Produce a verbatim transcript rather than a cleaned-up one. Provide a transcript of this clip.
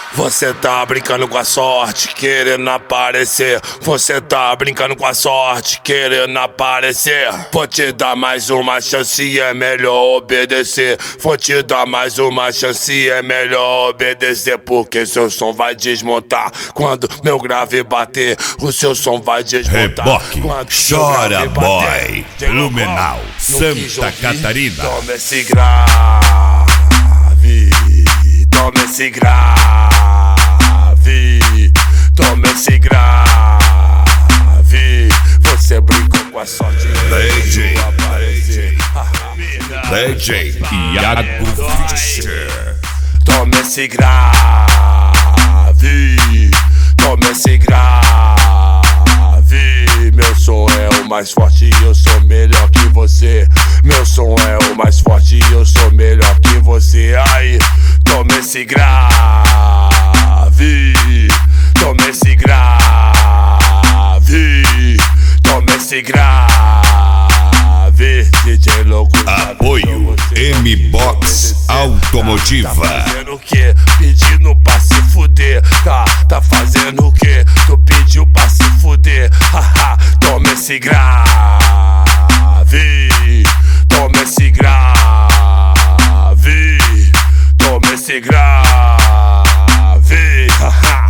Você tá brincando com a sorte, querendo aparecer. Você tá brincando com a sorte, querendo aparecer. Vou te dar mais uma chance, é melhor obedecer. Vou te dar mais uma chance, é melhor obedecer. Porque seu som vai desmontar quando meu grave bater. O seu som vai desmontar. Reboque, chora boy, Blumenau, Santa Catarina. Toma esse grave, toma esse grave, toma esse grave. Você brincou com a sorte, D J, aparecer. D J Iago Fischer. Toma esse grave, toma esse grave. Meu som é o mais forte e eu sou melhor que você. Meu som é o mais forte e eu sou melhor que você. Aí, toma esse grave, toma esse grave, toma esse grave. D J louco, Apoio M-Box Automotiva. Tá fazendo o que? Pedindo pra se fuder. Tá, tá fazendo o que? Tu pediu pra se fuder. Haha, toma esse grave, toma esse grave, toma esse grave. Haha.